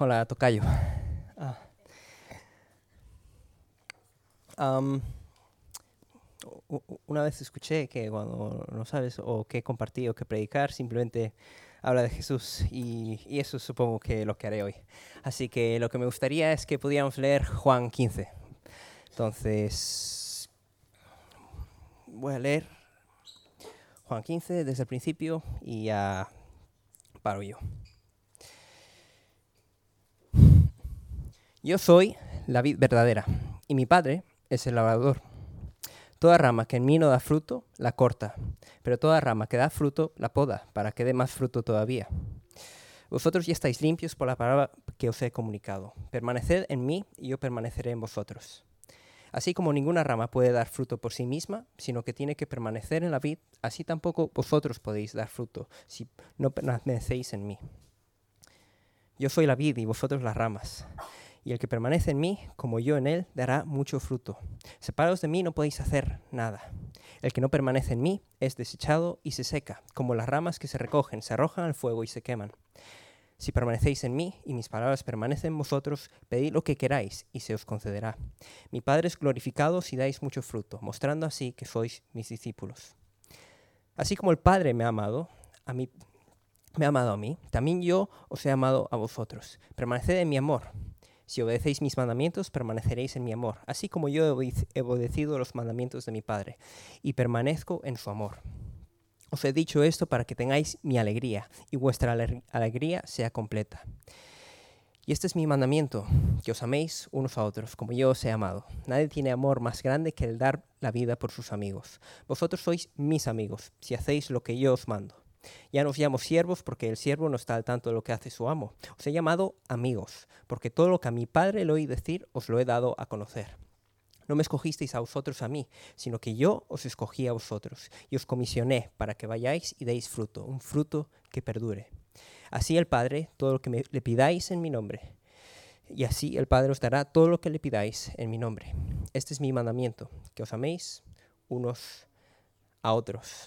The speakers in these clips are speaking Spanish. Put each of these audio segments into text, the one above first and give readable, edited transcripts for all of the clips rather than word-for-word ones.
Hola, tocayo. Ah, am, una vez escuché que cuando no sabes o qué compartir o qué predicar, simplemente habla de Jesús y eso supongo que lo que haré hoy. Así que lo que me gustaría es que pudiéramos leer Juan 15. Entonces, voy a leer Juan 15 desde el principio y ya paro yo. Yo soy la vid verdadera y mi padre es el labrador. Toda rama que en mí no da fruto, la corta, pero toda rama que da fruto, la poda, para que dé más fruto todavía. Vosotros ya estáis limpios por la palabra que os he comunicado. Permaneced en mí y yo permaneceré en vosotros. Así como ninguna rama puede dar fruto por sí misma, sino que tiene que permanecer en la vid, así tampoco vosotros podéis dar fruto si no permanecéis en mí. Yo soy la vid y vosotros las ramas. Y el que permanece en mí, como yo en él, dará mucho fruto. Separados de mí no podéis hacer nada. El que no permanece en mí es desechado y se seca, como las ramas que se recogen, se arrojan al fuego y se queman. Si permanecéis en mí y mis palabras permanecen en vosotros, pedid lo que queráis y se os concederá. Mi Padre es glorificado si dais mucho fruto, mostrando así que sois mis discípulos. Así como el Padre me ha amado a mí, también yo os he amado a vosotros. Permaneced en mi amor. Si obedecéis mis mandamientos, permaneceréis en mi amor, así como yo he obedecido los mandamientos de mi Padre, y permanezco en su amor. Os he dicho esto para que tengáis mi alegría, y vuestra alegría sea completa. Y este es mi mandamiento, que os améis unos a otros, como yo os he amado. Nadie tiene amor más grande que el dar la vida por sus amigos. Vosotros sois mis amigos, si hacéis lo que yo os mando. Ya no os llamo siervos porque el siervo no está al tanto de lo que hace su amo. Os he llamado amigos, porque todo lo que a mi Padre le oí decir os lo he dado a conocer. No me escogisteis a vosotros a mí, sino que yo os escogí a vosotros y os comisioné para que vayáis y deis fruto, un fruto que perdure. Así el Padre, todo lo que le pidáis en mi nombre, y así el Padre os dará todo lo que le pidáis en mi nombre. Este es mi mandamiento, que os améis unos a otros.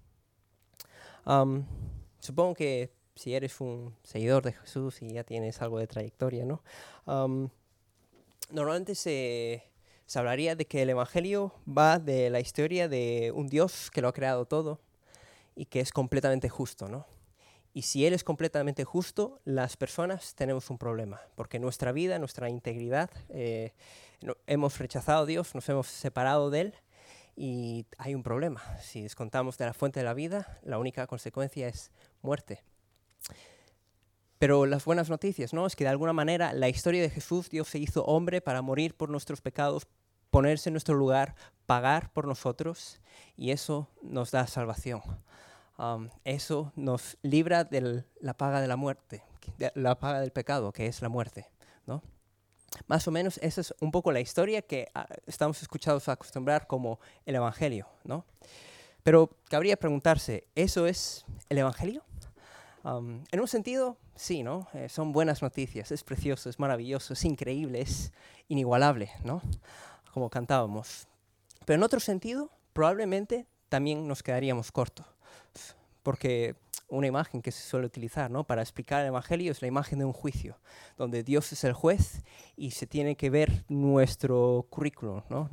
Supongo que si eres un seguidor de Jesús y ya tienes algo de trayectoria, ¿no? Normalmente se hablaría de que el Evangelio va de la historia de un Dios que lo ha creado todo y que es completamente justo, ¿no? Y si Él es completamente justo, las personas tenemos un problema, porque nuestra vida, nuestra integridad, hemos rechazado a Dios, nos hemos separado de Él, y hay un problema. Si descontamos de la fuente de la vida, la única consecuencia es muerte. Pero las buenas noticias, ¿no? Es que de alguna manera la historia de Jesús, Dios se hizo hombre para morir por nuestros pecados, ponerse en nuestro lugar, pagar por nosotros, y eso nos da salvación. Eso nos libra de la paga de la muerte, de la paga del pecado, que es la muerte, ¿no? Más o menos esa es un poco la historia que estamos escuchados a acostumbrar como el Evangelio, ¿no? Pero cabría preguntarse, ¿eso es el Evangelio? En un sentido, sí, ¿no? Son buenas noticias, es precioso, es maravilloso, es increíble, es inigualable, ¿no? Como cantábamos. Pero en otro sentido, probablemente también nos quedaríamos cortos, porque una imagen que se suele utilizar, ¿no?, para explicar el Evangelio es la imagen de un juicio, donde Dios es el juez y se tiene que ver nuestro currículum, ¿no?,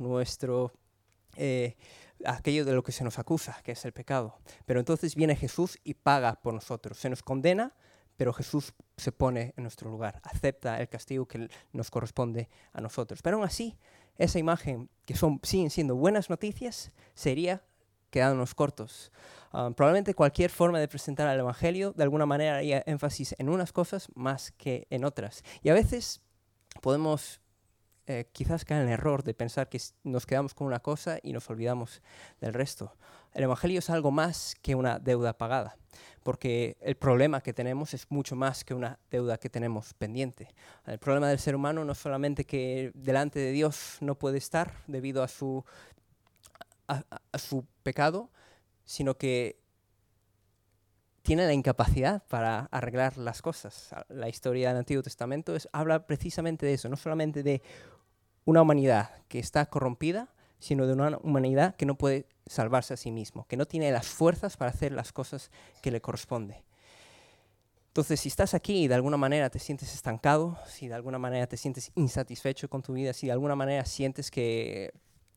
aquello de lo que se nos acusa, que es el pecado. Pero entonces viene Jesús y paga por nosotros. Se nos condena, pero Jesús se pone en nuestro lugar, acepta el castigo que nos corresponde a nosotros. Pero aún así, esa imagen, que siguen siendo buenas noticias, sería quedándonos cortos. Probablemente cualquier forma de presentar el Evangelio de alguna manera haría énfasis en unas cosas más que en otras. Y a veces podemos quizás caer en el error de pensar que nos quedamos con una cosa y nos olvidamos del resto. El Evangelio es algo más que una deuda pagada, porque el problema que tenemos es mucho más que una deuda que tenemos pendiente. El problema del ser humano no es solamente que delante de Dios no puede estar debido a su pecado, sino que tiene la incapacidad para arreglar las cosas. La historia del Antiguo Testamento habla precisamente de eso, no solamente de una humanidad que está corrompida, sino de una humanidad que no puede salvarse a sí mismo, que no tiene las fuerzas para hacer las cosas que le corresponde. Entonces, si estás aquí y de alguna manera te sientes estancado, si de alguna manera te sientes insatisfecho con tu vida, si de alguna manera sientes que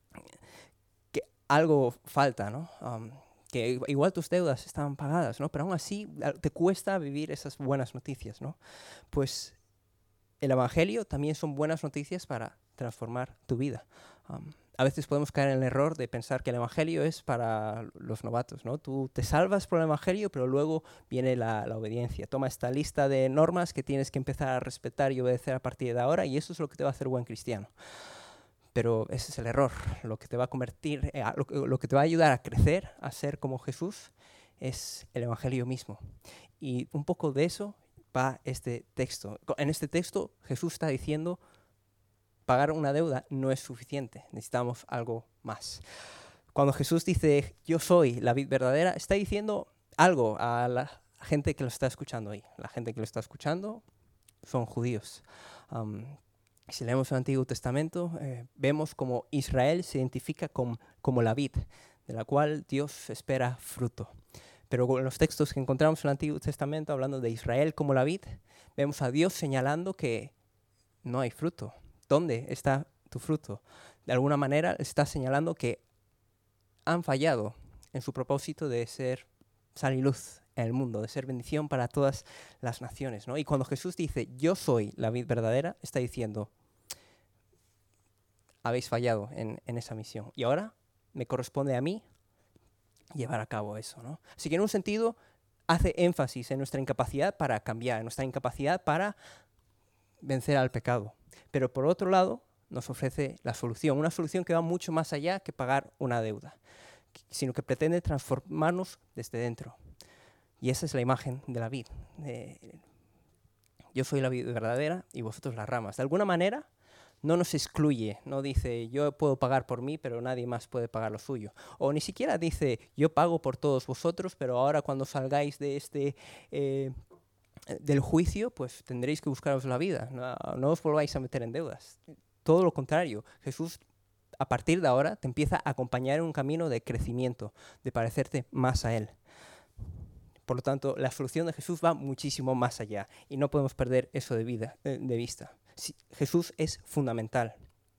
algo falta, ¿no? Que igual tus deudas están pagadas, ¿no? Pero aún así te cuesta vivir esas buenas noticias, ¿no? Pues el Evangelio también son buenas noticias para transformar tu vida. A veces podemos caer en el error de pensar que el Evangelio es para los novatos, ¿no? Tú te salvas por el Evangelio, pero luego viene la obediencia. Toma esta lista de normas que tienes que empezar a respetar y obedecer a partir de ahora, y eso es lo que te va a hacer buen cristiano. Pero ese es el error. Lo que te va a convertir, lo que te va a ayudar a crecer, a ser como Jesús, es el Evangelio mismo. Y un poco de eso va este texto. En este texto Jesús está diciendo: pagar una deuda no es suficiente, necesitamos algo más. Cuando Jesús dice yo soy la vid verdadera, está diciendo algo a la gente que lo está escuchando ahí. La gente que lo está escuchando son judíos. Si leemos el Antiguo Testamento, vemos como Israel se identifica como la vid, de la cual Dios espera fruto. Pero en los textos que encontramos en el Antiguo Testamento, hablando de Israel como la vid, vemos a Dios señalando que no hay fruto. ¿Dónde está tu fruto? De alguna manera está señalando que han fallado en su propósito de ser sal y luz en el mundo, de ser bendición para todas las naciones, ¿no? Y cuando Jesús dice, yo soy la vid verdadera, está diciendo, habéis fallado en esa misión. Y ahora me corresponde a mí llevar a cabo eso, ¿no? Así que en un sentido hace énfasis en nuestra incapacidad para cambiar, en nuestra incapacidad para vencer al pecado. Pero por otro lado, nos ofrece la solución, una solución que va mucho más allá que pagar una deuda, sino que pretende transformarnos desde dentro. Y esa es la imagen de la vid. Yo soy la vid verdadera y vosotros las ramas. De alguna manera no nos excluye, no dice yo puedo pagar por mí, pero nadie más puede pagar lo suyo. O ni siquiera dice yo pago por todos vosotros, pero ahora cuando salgáis de del juicio, pues tendréis que buscaros la vida, no os volváis a meter en deudas. Todo lo contrario, Jesús a partir de ahora te empieza a acompañar en un camino de crecimiento, de parecerte más a Él. Por lo tanto, la solución de Jesús va muchísimo más allá y no podemos perder eso de vista. Jesús es fundamental.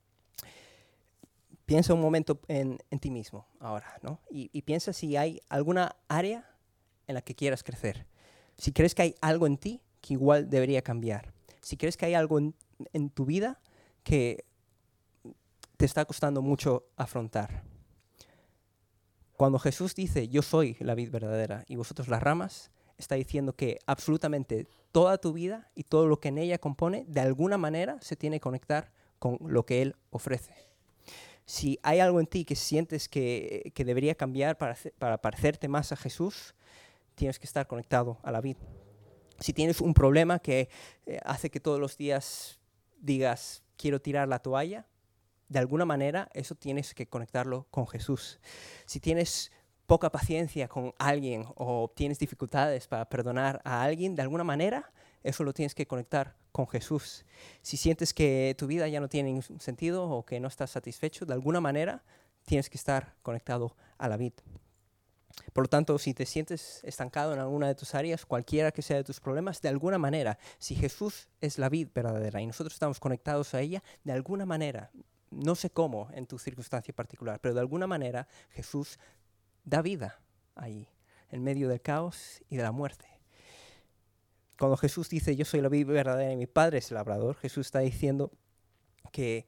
Piensa un momento en ti mismo ahora, ¿no? Y piensa si hay alguna área en la que quieras crecer. Si crees que hay algo en ti que igual debería cambiar. Si crees que hay algo en tu vida que te está costando mucho afrontar. Cuando Jesús dice, yo soy la vid verdadera y vosotros las ramas, está diciendo que absolutamente toda tu vida y todo lo que en ella compone, de alguna manera se tiene que conectar con lo que Él ofrece. Si hay algo en ti que sientes que debería cambiar para parecerte más a Jesús, tienes que estar conectado a la vid. Si tienes un problema que hace que todos los días digas, quiero tirar la toalla, de alguna manera eso tienes que conectarlo con Jesús. Si tienes poca paciencia con alguien o tienes dificultades para perdonar a alguien, de alguna manera eso lo tienes que conectar con Jesús. Si sientes que tu vida ya no tiene ningún sentido o que no estás satisfecho, de alguna manera tienes que estar conectado a la vid. Por lo tanto, si te sientes estancado en alguna de tus áreas, cualquiera que sea de tus problemas, de alguna manera, si Jesús es la vid verdadera y nosotros estamos conectados a ella, de alguna manera, no sé cómo en tu circunstancia particular, pero de alguna manera Jesús da vida ahí, en medio del caos y de la muerte. Cuando Jesús dice, yo soy la vid verdadera y mi Padre es el labrador, Jesús está diciendo que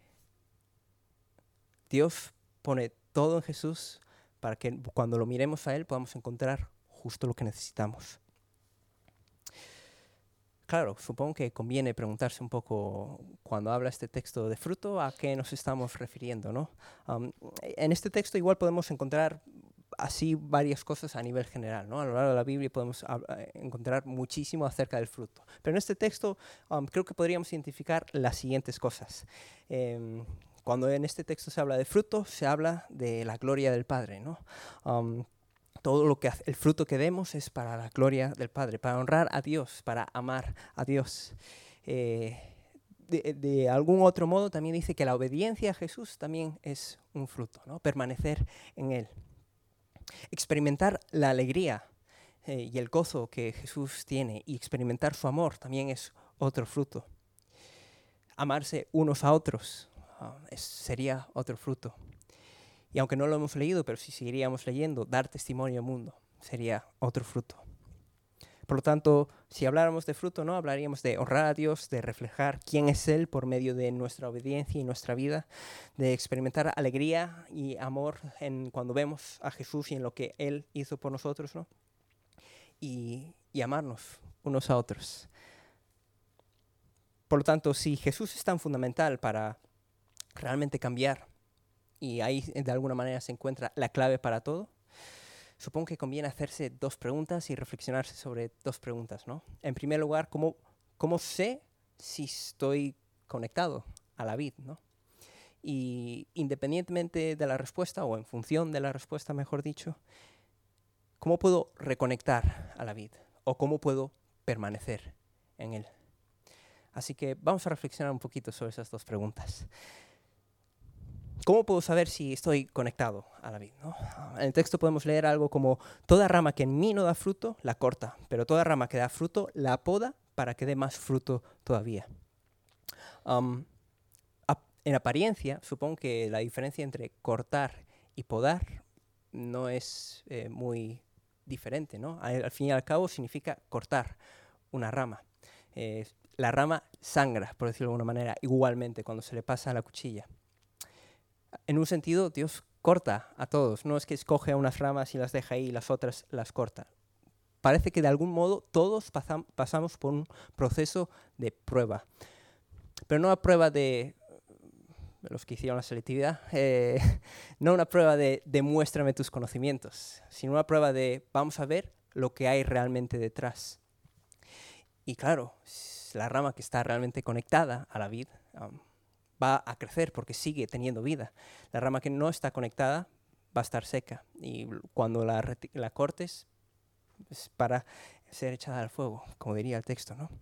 Dios pone todo en Jesús para que cuando lo miremos a Él podamos encontrar justo lo que necesitamos. Claro, supongo que conviene preguntarse un poco, cuando habla este texto de fruto, a qué nos estamos refiriendo, ¿no? En este texto igual podemos encontrar así varias cosas a nivel general, ¿no? A lo largo de la Biblia podemos encontrar muchísimo acerca del fruto. Pero en este texto creo que podríamos identificar las siguientes cosas. Cuando en este texto se habla de fruto, se habla de la gloria del Padre, ¿no? Todo lo que el fruto que demos es para la gloria del Padre, para honrar a Dios, para amar a Dios. De algún otro modo también dice que la obediencia a Jesús también es un fruto, ¿no? Permanecer en Él. Experimentar la alegría y el gozo que Jesús tiene y experimentar su amor también es otro fruto. Amarse unos a otros sería otro fruto. Y aunque no lo hemos leído, pero si seguiríamos leyendo, dar testimonio al mundo sería otro fruto. Por lo tanto, si habláramos de fruto, no hablaríamos de honrar a Dios, de reflejar quién es Él por medio de nuestra obediencia y nuestra vida, de experimentar alegría y amor cuando vemos a Jesús y en lo que Él hizo por nosotros, ¿no? Y amarnos unos a otros. Por lo tanto, si Jesús es tan fundamental para realmente cambiar, y ahí de alguna manera se encuentra la clave para todo, supongo que conviene hacerse dos preguntas y reflexionarse sobre dos preguntas, ¿no? En primer lugar, ¿cómo sé si estoy conectado a la vid, ¿no? Y independientemente de la respuesta, o en función de la respuesta, mejor dicho, ¿cómo puedo reconectar a la vid? ¿O cómo puedo permanecer en él? Así que vamos a reflexionar un poquito sobre esas dos preguntas. ¿Cómo puedo saber si estoy conectado a la vid, ¿no? En el texto podemos leer algo como: toda rama que en mí no da fruto, la corta, pero toda rama que da fruto, la poda para que dé más fruto todavía. En apariencia, supongo que la diferencia entre cortar y podar no es muy diferente, ¿no? Al fin y al cabo significa cortar una rama. La rama sangra, por decirlo de alguna manera, igualmente cuando se le pasa a la cuchilla. En un sentido, Dios corta a todos. No es que escoge a unas ramas y las deja ahí y las otras las corta. Parece que de algún modo todos pasamos por un proceso de prueba. Pero no una prueba de los que hicieron la selectividad, no una prueba de demuéstrame tus conocimientos, sino una prueba de vamos a ver lo que hay realmente detrás. Y claro, la rama que está realmente conectada a la vid va a crecer porque sigue teniendo vida. La rama que no está conectada va a estar seca y cuando la cortes es para ser echada al fuego, como diría el texto, ¿no?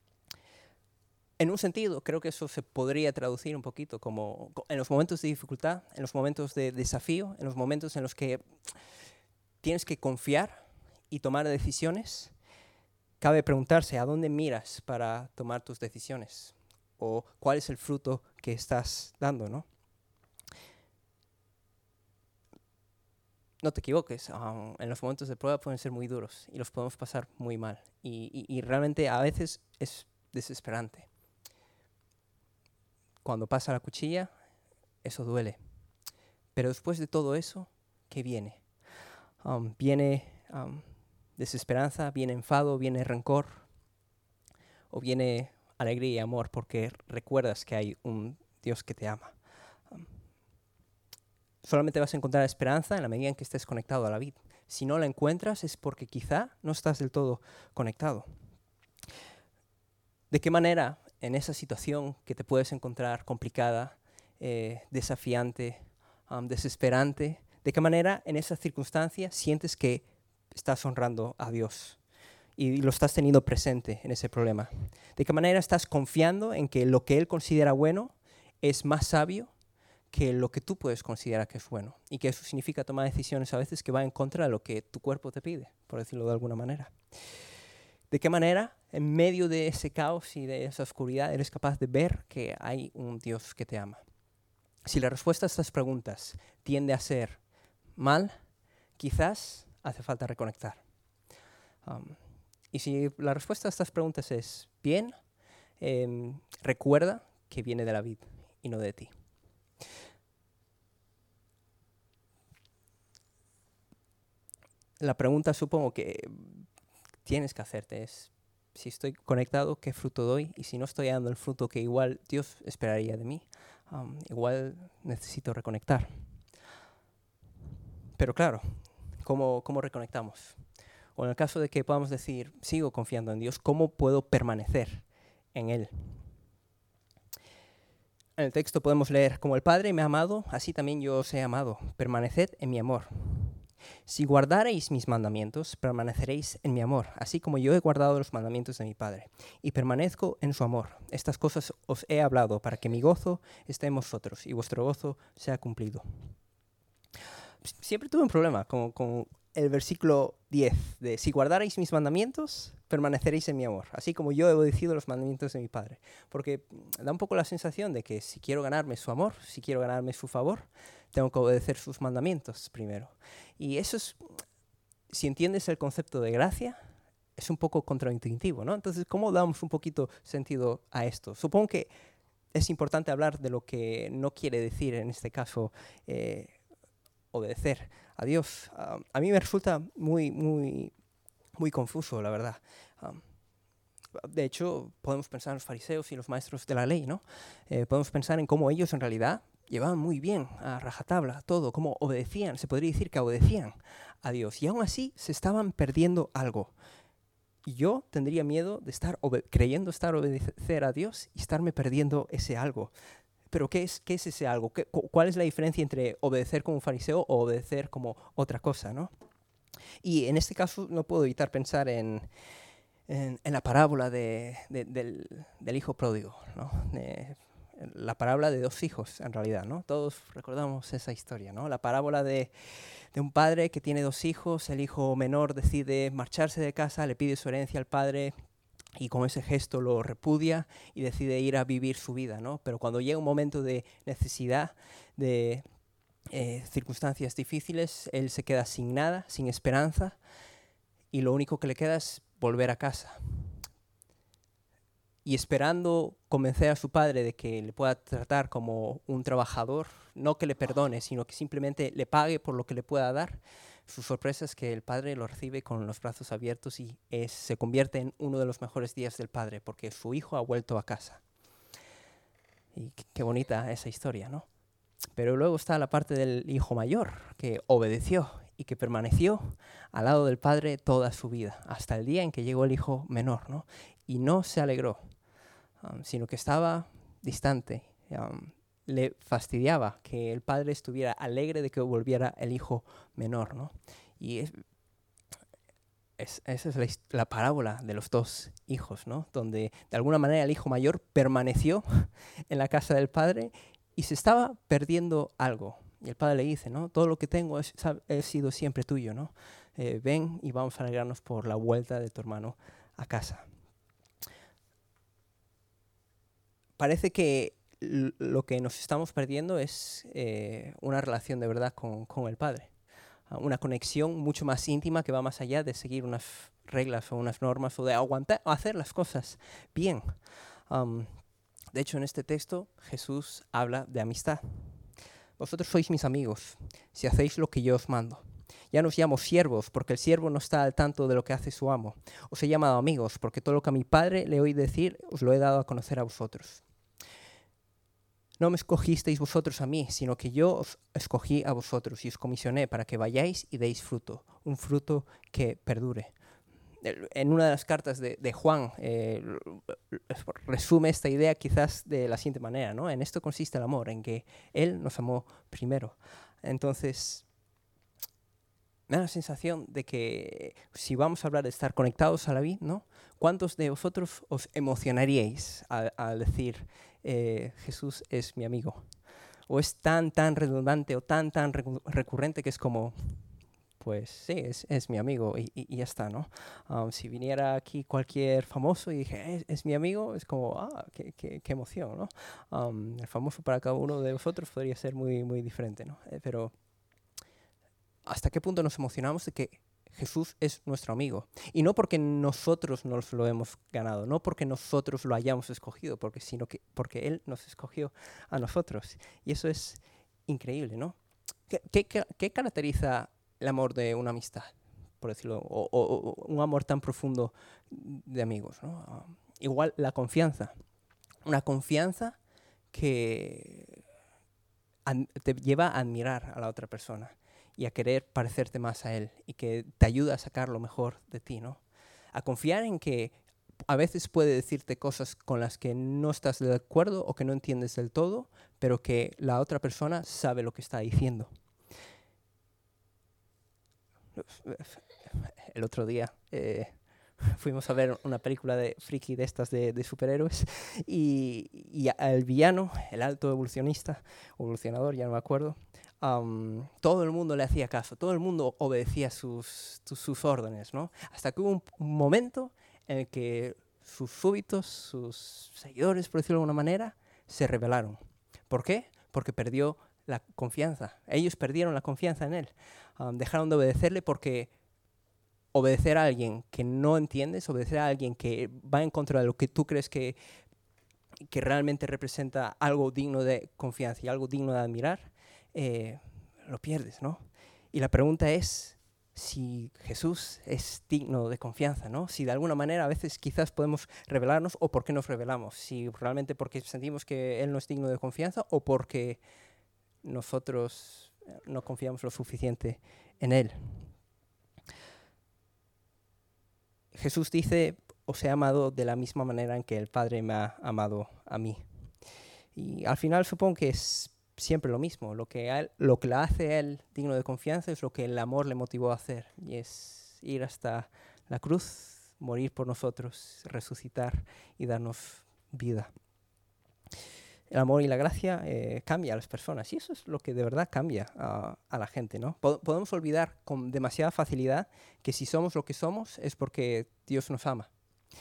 En un sentido, creo que eso se podría traducir un poquito como en los momentos de dificultad, en los momentos de desafío, en los momentos en los que tienes que confiar y tomar decisiones. Cabe preguntarse a dónde miras para tomar tus decisiones o cuál es el fruto que estás dando, ¿no? No te equivoques, en los momentos de prueba pueden ser muy duros y los podemos pasar muy mal. Y realmente a veces es desesperante. Cuando pasa la cuchilla, eso duele. Pero después de todo eso, ¿qué viene? Viene desesperanza, viene enfado, viene rencor, o viene alegría y amor porque recuerdas que hay un Dios que te ama. Solamente vas a encontrar esperanza en la medida en que estés conectado a la vid. Si no la encuentras es porque quizá no estás del todo conectado. ¿De qué manera en esa situación que te puedes encontrar complicada, desafiante, desesperante, de qué manera en esa circunstancia sientes que estás honrando a Dios y lo estás teniendo presente en ese problema? ¿De qué manera estás confiando en que lo que Él considera bueno es más sabio que lo que tú puedes considerar que es bueno? Y que eso significa tomar decisiones a veces que van en contra de lo que tu cuerpo te pide, por decirlo de alguna manera. ¿De qué manera, en medio de ese caos y de esa oscuridad, eres capaz de ver que hay un Dios que te ama? Si la respuesta a estas preguntas tiende a ser mal, quizás hace falta reconectar. Y si la respuesta a estas preguntas es bien, recuerda que viene de la vid y no de ti. La pregunta, supongo que tienes que hacerte es: si estoy conectado, ¿qué fruto doy? Y si no estoy dando el fruto que igual Dios esperaría de mí, igual necesito reconectar. Pero claro, ¿cómo reconectamos? O en el caso de que podamos decir, sigo confiando en Dios, ¿cómo puedo permanecer en Él? En el texto podemos leer: como el Padre me ha amado, así también yo os he amado. Permaneced en mi amor. Si guardareis mis mandamientos, permaneceréis en mi amor, así como yo he guardado los mandamientos de mi Padre, y permanezco en su amor. Estas cosas os he hablado para que mi gozo esté en vosotros y vuestro gozo sea cumplido. Siempre tuve un problema con el versículo 10 de si guardarais mis mandamientos, permaneceréis en mi amor, así como yo he obedecido los mandamientos de mi Padre. Porque da un poco la sensación de que si quiero ganarme su amor, si quiero ganarme su favor, tengo que obedecer sus mandamientos primero. Y eso es, si entiendes el concepto de gracia, es un poco contraintuitivo, ¿no? Entonces, ¿cómo damos un poquito sentido a esto? Supongo que es importante hablar de lo que no quiere decir, en este caso, obedecer a Dios. A mí me resulta muy confuso, la verdad. De hecho, podemos pensar en los fariseos y los maestros de la ley, ¿no? Podemos pensar en cómo ellos en realidad llevaban muy bien a rajatabla todo, cómo obedecían, se podría decir que obedecían a Dios. Y aún así se estaban perdiendo algo. Y yo tendría miedo de estar creyendo obedecer a Dios y estarme perdiendo ese algo. Pero ¿qué es ese algo? ¿Cuál es la diferencia entre obedecer como un fariseo o obedecer como otra cosa, ¿no? Y en este caso no puedo evitar pensar en la parábola del hijo pródigo, ¿no? La parábola de dos hijos, en realidad, ¿no? Todos recordamos esa historia, ¿no? La parábola de un padre que tiene dos hijos, el hijo menor decide marcharse de casa, le pide su herencia al padre y con ese gesto lo repudia y decide ir a vivir su vida, ¿no? Pero cuando llega un momento de necesidad, de circunstancias difíciles, él se queda sin nada, sin esperanza, y lo único que le queda es volver a casa. Y esperando convencer a su padre de que le pueda tratar como un trabajador, no que le perdone, sino que simplemente le pague por lo que le pueda dar, su sorpresa es que el padre lo recibe con los brazos abiertos y se convierte en uno de los mejores días del padre, porque su hijo ha vuelto a casa. Y qué bonita esa historia, ¿no? Pero luego está la parte del hijo mayor, que obedeció y que permaneció al lado del padre toda su vida, hasta el día en que llegó el hijo menor, ¿no? Y no se alegró, sino que estaba distante. Le fastidiaba que el padre estuviera alegre de que volviera el hijo menor, ¿no? Y esa es la parábola de los dos hijos, ¿no? Donde de alguna manera el hijo mayor permaneció en la casa del padre y se estaba perdiendo algo. Y el padre le dice, ¿no? Todo lo que tengo he sido siempre tuyo, ¿no? Ven y vamos a alegrarnos por la vuelta de tu hermano a casa. Parece que lo que nos estamos perdiendo es una relación de verdad con el Padre. Una conexión mucho más íntima que va más allá de seguir unas reglas o unas normas o de aguantar o hacer las cosas bien. De hecho, en este texto Jesús habla de amistad. Vosotros sois mis amigos si hacéis lo que yo os mando. Ya no os llamo siervos, porque el siervo no está al tanto de lo que hace su amo. Os he llamado amigos, porque todo lo que a mi Padre le oí decir, os lo he dado a conocer a vosotros. No me escogisteis vosotros a mí, sino que yo os escogí a vosotros y os comisioné para que vayáis y deis fruto, un fruto que perdure. En una de las cartas de Juan resume esta idea quizás de la siguiente manera, ¿no? En esto consiste el amor, en que Él nos amó primero. Entonces, me da la sensación de que si vamos a hablar de estar conectados a la vida, ¿no? ¿Cuántos de vosotros os emocionaríais al decir Jesús es mi amigo? ¿O es tan redundante o tan recurrente que es como, pues sí, es mi amigo y ya está, ¿no? Si viniera aquí cualquier famoso y dije, es mi amigo, es como, qué emoción, ¿no? El famoso para cada uno de vosotros podría ser muy diferente, ¿no? Pero ¿hasta qué punto nos emocionamos de que Jesús es nuestro amigo? Y no porque nosotros nos lo hemos ganado, no porque nosotros lo hayamos escogido, sino que porque Él nos escogió a nosotros. Y eso es increíble, ¿no? ¿Qué caracteriza el amor de una amistad, por decirlo, o un amor tan profundo de amigos, ¿no? Igual la confianza. Una confianza que te lleva a admirar a la otra persona y a querer parecerte más a él y que te ayuda a sacar lo mejor de ti, ¿no? A confiar en que a veces puede decirte cosas con las que no estás de acuerdo o que no entiendes del todo, pero que la otra persona sabe lo que está diciendo. El otro día fuimos a ver una película de friki de estas de superhéroes y el villano, el alto evolucionador, ya no me acuerdo, todo el mundo le hacía caso, todo el mundo obedecía sus órdenes, ¿no? Hasta que hubo un momento en el que sus súbditos, sus seguidores, por decirlo de alguna manera, se rebelaron. ¿Por qué? Porque perdió la confianza. Ellos perdieron la confianza en él. Dejaron de obedecerle porque obedecer a alguien que no entiendes, obedecer a alguien que va en contra de lo que tú crees que realmente representa algo digno de confianza y algo digno de admirar, lo pierdes, ¿no? Y la pregunta es si Jesús es digno de confianza, ¿no? Si de alguna manera a veces quizás podemos rebelarnos, o por qué nos rebelamos. Si realmente porque sentimos que Él no es digno de confianza, o porque nosotros no confiamos lo suficiente en Él. Jesús dice: os he amado de la misma manera en que el Padre me ha amado a mí. Y al final supongo que es siempre lo mismo. Lo que le hace a Él digno de confianza es lo que el amor le motivó a hacer. Y es ir hasta la cruz, morir por nosotros, resucitar y darnos vida. El amor y la gracia cambia a las personas. Y eso es lo que de verdad cambia a la gente, ¿no? Podemos olvidar con demasiada facilidad que si somos lo que somos es porque Dios nos ama.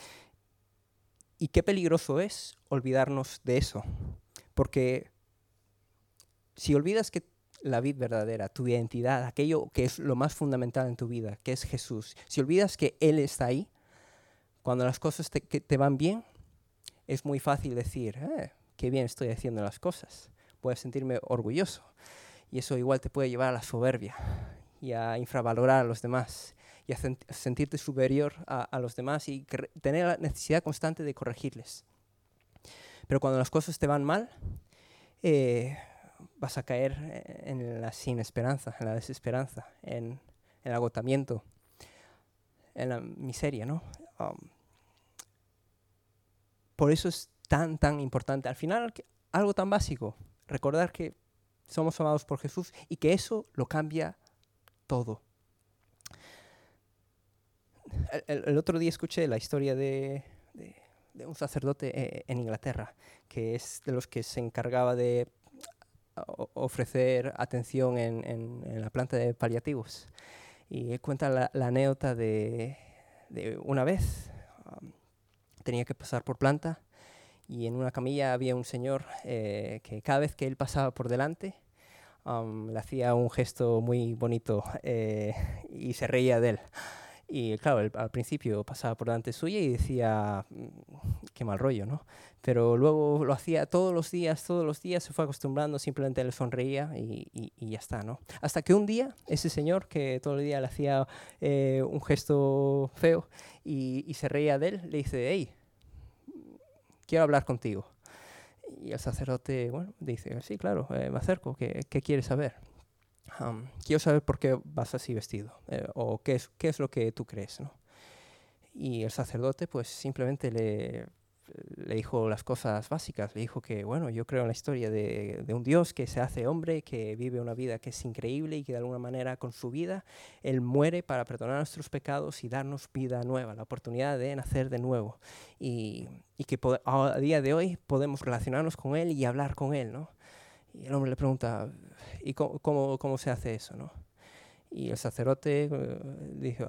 Y qué peligroso es olvidarnos de eso. Porque si olvidas que la vida verdadera, tu identidad, aquello que es lo más fundamental en tu vida, que es Jesús, si olvidas que Él está ahí, cuando las cosas te van bien, es muy fácil decir: qué bien estoy haciendo las cosas, voy a sentirme orgulloso. Y eso igual te puede llevar a la soberbia y a infravalorar a los demás y a sentirte superior a los demás y tener la necesidad constante de corregirles. Pero cuando las cosas te van mal, vas a caer en la sin esperanza, en la desesperanza, en el agotamiento, en la miseria, ¿no? Por eso es tan importante. Al final, algo tan básico, recordar que somos amados por Jesús y que eso lo cambia todo. El otro día escuché la historia de un sacerdote en Inglaterra, que es de los que se encargaba de ofrecer atención en la planta de paliativos. Y él cuenta la anécdota de una vez tenía que pasar por planta y en una camilla había un señor que cada vez que él pasaba por delante le hacía un gesto muy bonito y se reía de él. Y claro, al principio pasaba por delante suya y decía: qué mal rollo, ¿no? Pero luego lo hacía todos los días, se fue acostumbrando, simplemente le sonreía y ya está, ¿no? Hasta que un día, ese señor que todo el día le hacía un gesto feo y se reía de él, le dice: hey, quiero hablar contigo. Y el sacerdote, bueno, dice: sí, claro, me acerco, ¿qué quieres saber? Quiero saber por qué vas así vestido, o qué es lo que tú crees, ¿no? Y el sacerdote pues simplemente le dijo las cosas básicas. Le dijo que, bueno, yo creo en la historia de un Dios que se hace hombre, que vive una vida que es increíble y que de alguna manera con su vida Él muere para perdonar nuestros pecados y darnos vida nueva, la oportunidad de nacer de nuevo. Y que a día de hoy podemos relacionarnos con Él y hablar con Él, ¿no? Y el hombre le pregunta: ¿y cómo se hace eso, no? Y el sacerdote dijo: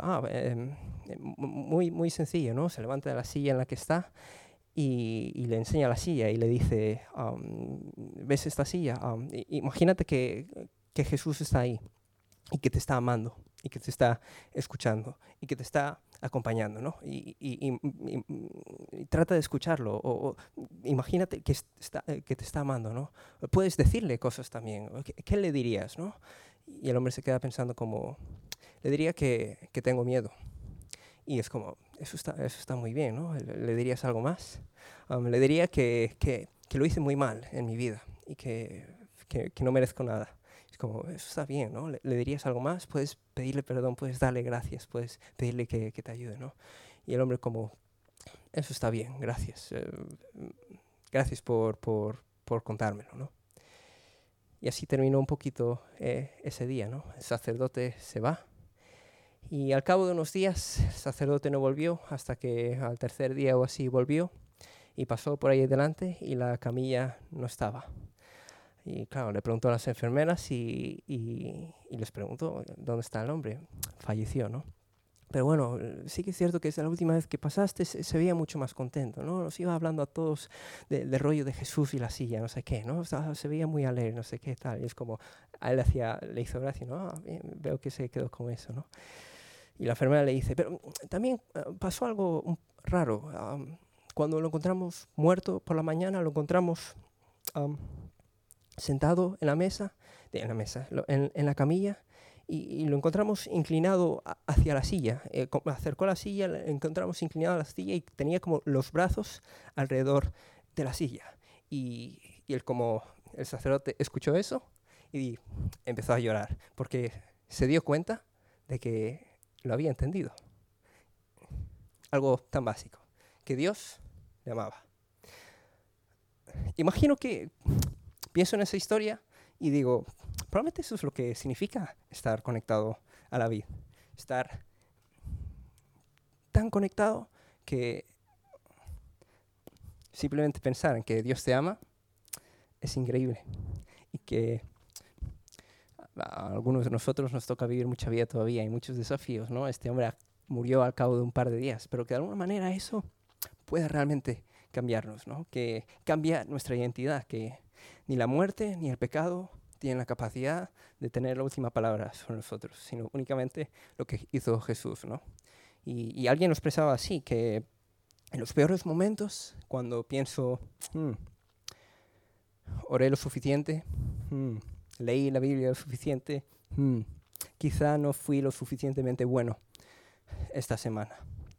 muy sencillo, ¿no? Se levanta de la silla en la que está y le enseña la silla y le dice: ¿ves esta silla? Imagínate que Jesús está ahí y que te está amando y que te está escuchando y que te está acompañando, ¿no? Y trata de escucharlo, o imagínate que te está amando, ¿no? Puedes decirle cosas también. ¿Qué le dirías, no? Y el hombre se queda pensando como: le diría que tengo miedo. Y es como: eso está muy bien, ¿no? ¿Le dirías algo más? Le diría que lo hice muy mal en mi vida y que no merezco nada. Es como: eso está bien, ¿no? ¿Le dirías algo más? Puedes pedirle perdón, puedes darle gracias, puedes pedirle que te ayude, ¿no? Y el hombre como: eso está bien, gracias. Gracias por contármelo, ¿no? Y así terminó un poquito ese día, ¿no? El sacerdote se va. Y al cabo de unos días, el sacerdote no volvió, hasta que al tercer día o así volvió y pasó por ahí delante y la camilla no estaba. Y claro, le preguntó a las enfermeras y les preguntó, ¿dónde está el hombre? Falleció, ¿no? Pero bueno, sí que es cierto que la última vez que pasaste se veía mucho más contento, ¿no? Nos iba hablando a todos del rollo de Jesús y la silla, no sé qué, ¿no? O sea, se veía muy alegre, no sé qué, tal. Y es como, a él le hizo gracia, ¿no? Ah, bien, veo que se quedó con eso, ¿no? Y la enfermera le dice, pero también pasó algo raro. Cuando lo encontramos muerto por la mañana, lo encontramos sentado en la mesa, en la camilla, y lo encontramos inclinado hacia la silla. Acercó a la silla, lo encontramos inclinado a la silla y tenía como los brazos alrededor de la silla. Y él, como el sacerdote, escuchó eso y empezó a llorar porque se dio cuenta de que lo había entendido. Algo tan básico, que Dios le amaba. Imagino que pienso en esa historia y digo, probablemente eso es lo que significa estar conectado a la vid. Estar tan conectado que simplemente pensar en que Dios te ama es increíble. Y que a algunos de nosotros nos toca vivir mucha vida todavía y muchos desafíos, ¿no? Este hombre murió al cabo de un par de días, pero que de alguna manera eso puede realmente cambiarnos, ¿no? Que cambia nuestra identidad, que ni la muerte ni el pecado tienen la capacidad de tener la última palabra sobre nosotros, sino únicamente lo que hizo Jesús, ¿no? Y alguien lo expresaba así, que en los peores momentos, cuando pienso, oré lo suficiente, leí la Biblia lo suficiente, quizá no fui lo suficientemente bueno esta semana.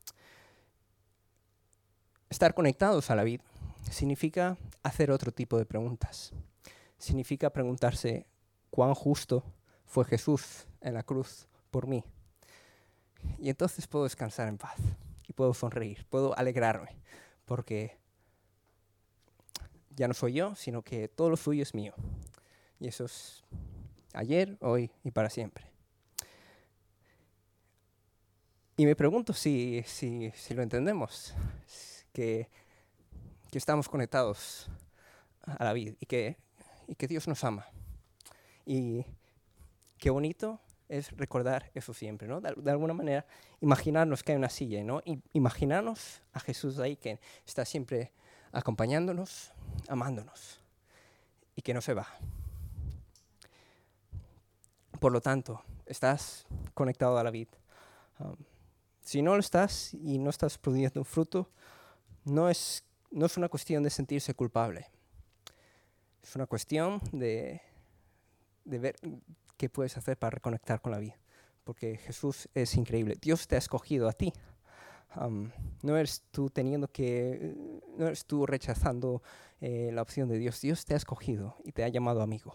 Estar conectados a la vid significa hacer otro tipo de preguntas. Significa preguntarse cuán justo fue Jesús en la cruz por mí. Y entonces puedo descansar en paz y puedo sonreír, puedo alegrarme, porque ya no soy yo, sino que todo lo suyo es mío. Y eso es ayer, hoy y para siempre. Y me pregunto si lo entendemos, que estamos conectados a la vida y que Dios nos ama. Y qué bonito es recordar eso siempre, ¿no? De alguna manera, imaginarnos que hay una silla, ¿no? Imaginarnos a Jesús ahí que está siempre acompañándonos, amándonos y que no se va. Por lo tanto, estás conectado a la vid. Si no lo estás y no estás produciendo un fruto, no es una cuestión de sentirse culpable. Es una cuestión de ver qué puedes hacer para reconectar con la vida. Porque Jesús es increíble. Dios te ha escogido a ti. No eres tú rechazando la opción de Dios. Dios te ha escogido y te ha llamado amigo.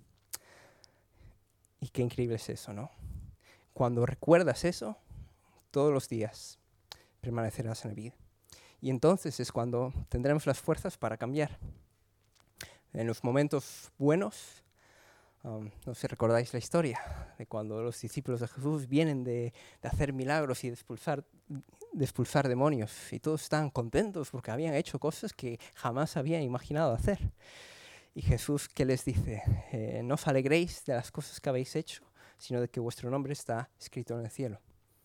Y qué increíble es eso, ¿no? Cuando recuerdas eso, todos los días permanecerás en la vida. Y entonces es cuando tendremos las fuerzas para cambiar. En los momentos buenos, no sé si recordáis la historia de cuando los discípulos de Jesús vienen de hacer milagros y de expulsar demonios, y todos estaban contentos porque habían hecho cosas que jamás habían imaginado hacer. Y Jesús, ¿qué les dice? No os alegréis de las cosas que habéis hecho, sino de que vuestro nombre está escrito en el cielo.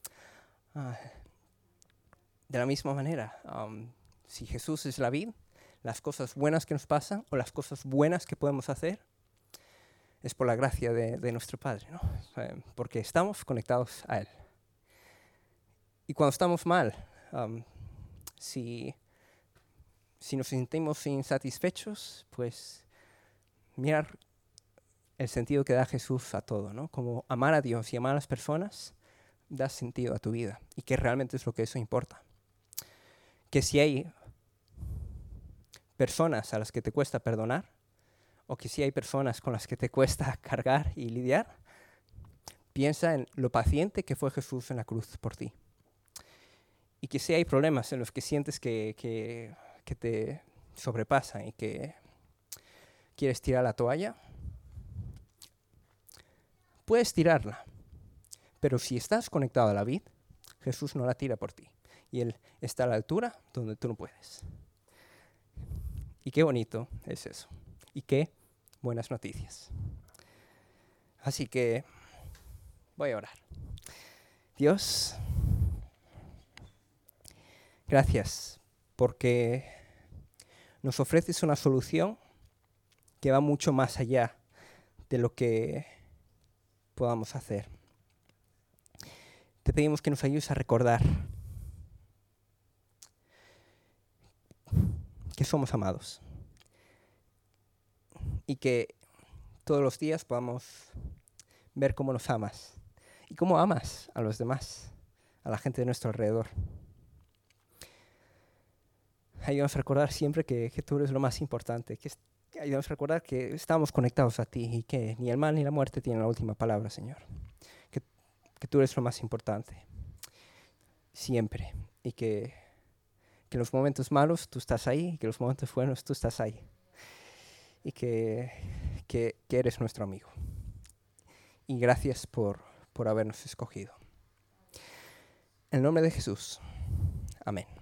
De la misma manera, si Jesús es la vid, las cosas buenas que nos pasan o las cosas buenas que podemos hacer es por la gracia de nuestro Padre, ¿no? Porque estamos conectados a Él. Y cuando estamos mal, si nos sentimos insatisfechos, pues mirar el sentido que da Jesús a todo, ¿no? Como amar a Dios y amar a las personas da sentido a tu vida y que realmente es lo que eso importa. Que si hay personas a las que te cuesta perdonar, o que si hay personas con las que te cuesta cargar y lidiar, piensa en lo paciente que fue Jesús en la cruz por ti. Y que si hay problemas en los que sientes que te sobrepasan y que quieres tirar la toalla, puedes tirarla. Pero si estás conectado a la vid, Jesús no la tira por ti. Y Él está a la altura donde tú no puedes. Y qué bonito es eso. Y qué buenas noticias. Así que voy a orar. Dios, gracias porque nos ofreces una solución que va mucho más allá de lo que podamos hacer. Te pedimos que nos ayudes a recordar que somos amados y que todos los días podamos ver cómo nos amas y cómo amas a los demás, a la gente de nuestro alrededor. Ayúdanos a recordar siempre que tú eres lo más importante, ayúdanos a recordar que estamos conectados a ti y que ni el mal ni la muerte tienen la última palabra, Señor. Que tú eres lo más importante, siempre, y que en los momentos malos tú estás ahí, y que en los momentos buenos tú estás ahí, y que eres nuestro amigo. Y gracias por habernos escogido. En el nombre de Jesús. Amén.